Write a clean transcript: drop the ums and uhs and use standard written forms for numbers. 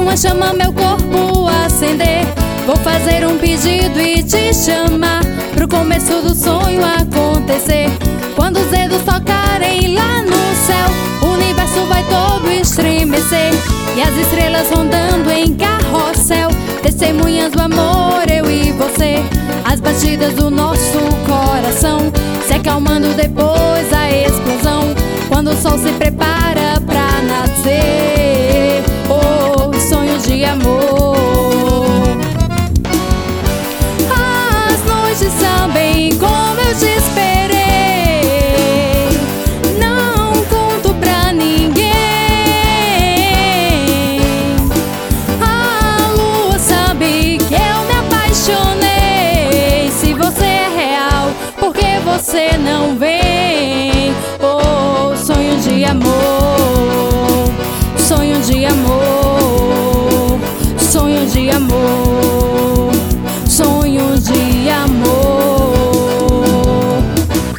uma chama meu corpo acender. Vou fazer um pedido e te chamar pro começo do sonho acontecer. Quando os dedos tocarem lá no céu, o universo vai todo estremecer. E as estrelas rondando em carrossel, testemunhas do amor, eu e você. As batidas do nosso coração se acalmando depois da explosão, quando o sol se prepara pra nascer. Oh, sonho de amor. As noites sabem como eu te esperei, não conto pra ninguém. A lua sabe que eu me apaixonei. Se você é real, por que você não vem? Oh, sonho de amor, sonho de amor, sonho de amor.